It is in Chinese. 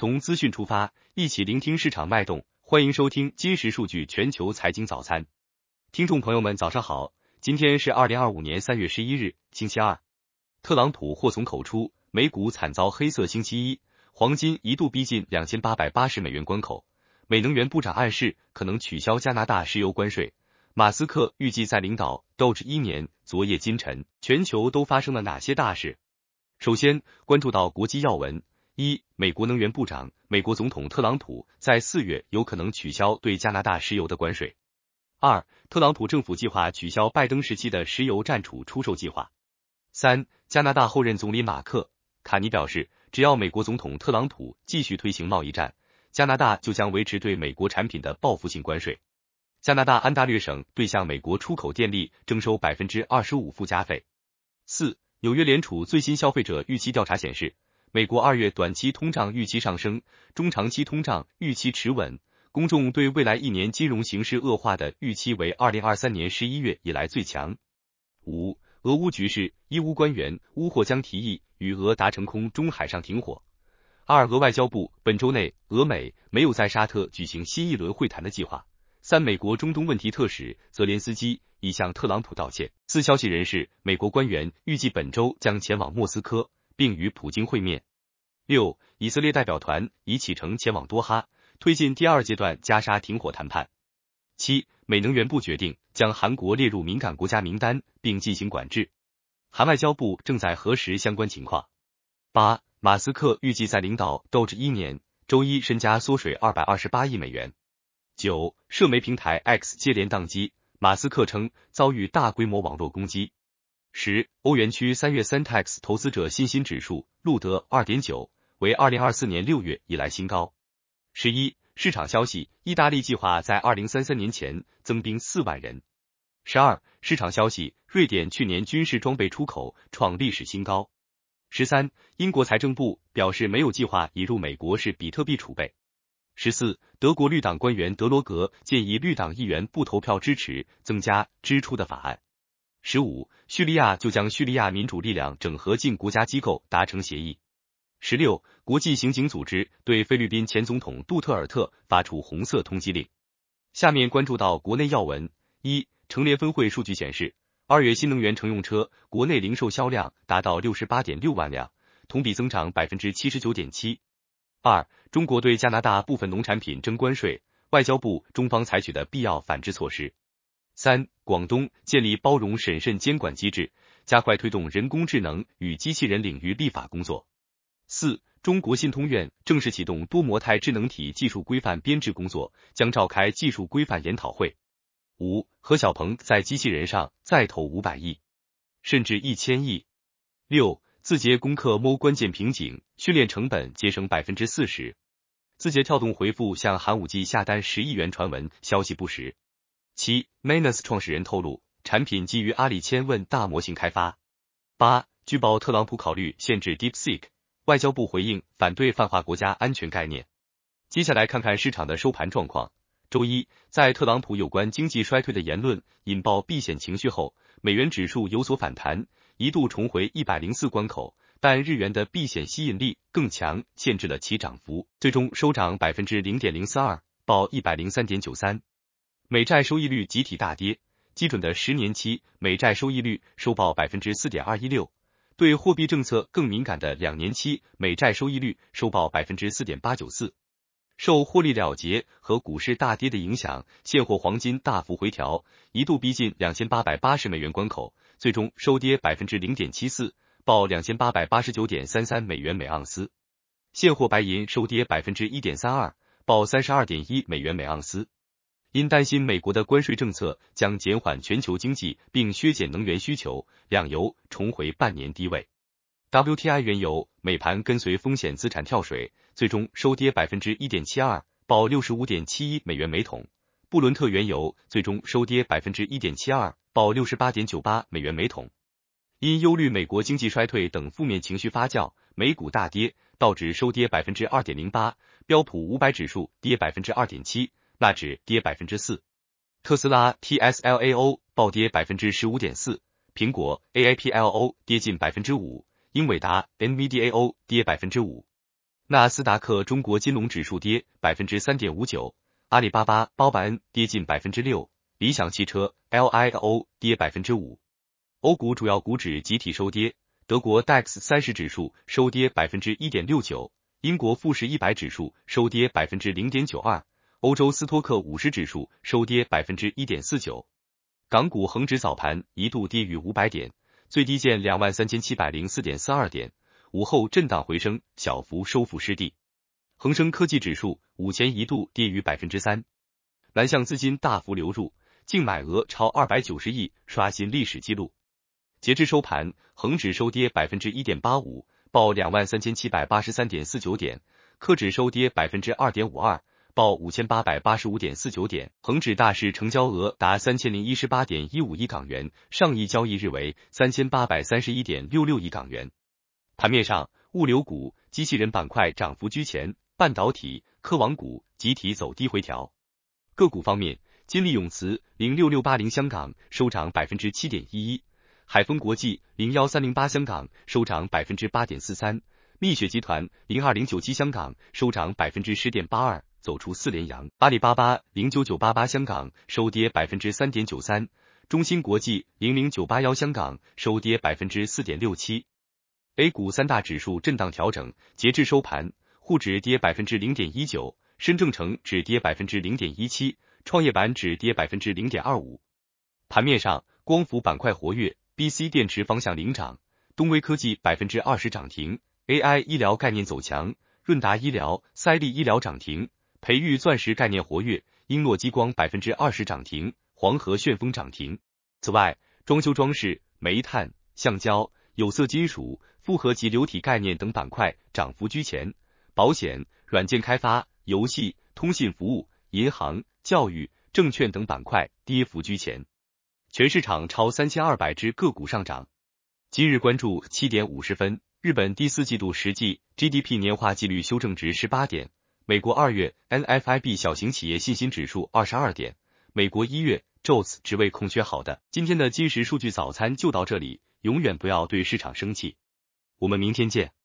从资讯出发，一起聆听市场脉动。欢迎收听今时数据全球财经早餐。听众朋友们，早上好，今天是2025年3月11日，星期二。特朗普祸从口出，美股惨遭黑色星期一，黄金一度逼近2880美元关口。美能源部长暗示可能取消加拿大石油关税。马斯克预计在领导 Doge 1年。昨夜今晨，全球都发生了哪些大事？首先关注到国际要闻。一、美国能源部长、美国总统特朗普在4月有可能取消对加拿大石油的关税。二、特朗普政府计划取消拜登时期的石油暂储出售计划。三、加拿大后任总理马克·卡尼表示，只要美国总统特朗普继续推行贸易战，加拿大就将维持对美国产品的报复性关税。加拿大安大略省对向美国出口电力征收 25% 附加费。四、纽约联储最新消费者预期调查显示，美国2月短期通胀预期上升，中长期通胀预期持稳，公众对未来一年金融形势恶化的预期为2023年11月以来最强。五、俄乌局势，伊乌官员乌霍将提议与俄达成空中海上停火。二、俄外交部本周内俄美没有在沙特举行新一轮会谈的计划。三、美国中东问题特使泽连斯基已向特朗普道歉。四、消息人士，美国官员预计本周将前往莫斯科，并与普京会面。六、以色列代表团已启程前往多哈，推进第二阶段加沙停火谈判。七、美能源部决定将韩国列入敏感国家名单，并进行管制。韩外交部正在核实相关情况。八、马斯克预计在领导 Doge 1年，周一身家缩水228亿美元。九、社媒平台 X 接连宕机，马斯克称遭遇大规模网络攻击。十、欧元区3月 Centex 投资者信心指数录得 2.9， 为2024年6月以来新高。11、市场消息，意大利计划在2033年前增兵4万人。12、市场消息，瑞典去年军事装备出口创历史新高。13、英国财政部表示没有计划引入美国式比特币储备。14、德国绿党官员德罗格建议绿党议员不投票支持增加支出的法案。15、叙利亚就将叙利亚民主力量整合进国家机构达成协议。16、国际刑警组织对菲律宾前总统杜特尔特发出红色通缉令。下面关注到国内要闻。一、乘联分会数据显示，2月新能源乘用车国内零售销量达到 68.6 万辆，同比增长 79.7%。二、中国对加拿大部分农产品征关税，外交部中方采取的必要反制措施。三、广东建立包容审慎监管机制，加快推动人工智能与机器人领域立法工作。四、中国信通院正式启动多模态智能体技术规范编制工作，将召开技术规范研讨会。五、何小鹏在机器人上再投500亿，甚至1000亿。六、字节攻克某关键瓶颈，训练成本节省 40%。字节跳动回复向寒武纪下单10亿元传闻消息不实。七、Manus 创始人透露，产品基于阿里千问大模型开发。八、据报特朗普考虑限制 DeepSeek， 外交部回应反对泛化国家安全概念。接下来看看市场的收盘状况。周一，在特朗普有关经济衰退的言论引爆避险情绪后，美元指数有所反弹，一度重回104关口，但日元的避险吸引力更强，限制了其涨幅，最终收涨 0.042%， 报 103.93。美债收益率集体大跌，基准的10年期美债收益率收报 4.216%， 对货币政策更敏感的2年期美债收益率收报 4.894%。受获利了结和股市大跌的影响，现货黄金大幅回调，一度逼近2880美元关口，最终收跌 0.74%， 报 2889.33 美元每盎司。现货白银收跌 1.32%， 报 32.1 美元每盎司。因担心美国的关税政策将减缓全球经济并削减能源需求，两油重回半年低位。WTI 原油美盘跟随风险资产跳水，最终收跌 1.72%， 报 65.71 美元每桶。布伦特原油最终收跌 1.72%， 报 68.98 美元每桶。因忧虑美国经济衰退等负面情绪发酵，美股大跌，道指收跌 2.08%， 标普500指数跌 2.7%， 纳指跌 4%。特斯拉 TSLAO 暴跌 15.4%， 苹果 AAPLO 跌近 5%， 英伟达 NVDAO 跌 5%。 纳斯达克中国金融指数跌 3.59%， 阿里巴巴、包板跌近 6%， 理想汽车、LIO 跌 5%。欧股主要股指集体收跌，德国 DAX 30指数收跌 1.69%， 英国富时100指数收跌 0.92%， 欧洲斯托克50指数收跌 1.49%。港股恒指早盘一度跌逾500点，最低见 23,704.42 点，午后震荡回升，小幅收复失地。恒生科技指数午前一度跌逾 3%。南向资金大幅流入，净买额超290亿，刷新历史纪录。截至收盘，恒指收跌 1.85%， 报 23,783.49 点，科指收跌 2.52%， 报 5,885.49 点，恒指大市成交额达 3,018.15 亿港元，上一交易日为 3,831.66 亿港元。盘面上，物流股、机器人板块涨幅居前，半导体、科网股集体走低回调。个股方面，金利永磁06680香港收涨 7.11%， 海丰国际01308香港收涨 8.43%， 蜜雪集团02097香港收涨 10.82%， 走出4连阳。阿里巴巴09988香港收跌 3.93%， 中芯国际00981香港收跌 4.67%。A 股三大指数震荡调整，截至收盘，沪指跌 0.19%， 深证成指跌 0.17%， 创业板指跌 0.25%。盘面上，光伏板块活跃， BC 电池方向领涨，东威科技 20% 涨停， AI 医疗概念走强，润达医疗、赛力医疗涨停，培育钻石概念活跃，英诺激光 20% 涨停，黄河旋风涨停。此外，装修装饰、煤炭、橡胶、有色金属、复合及流体概念等板块涨幅居前，保险、软件开发、游戏、通信服务、银行、教育、证券等板块跌幅居前。全市场超3200只个股上涨。今日关注7点50分，日本第四季度实际 GDP 年化季率修正值18点，美国2月 NFIB 小型企业信心指数22点，美国1月 JOLTS 职位空缺好的。今天的金石数据早餐就到这里，永远不要对市场生气。我们明天见。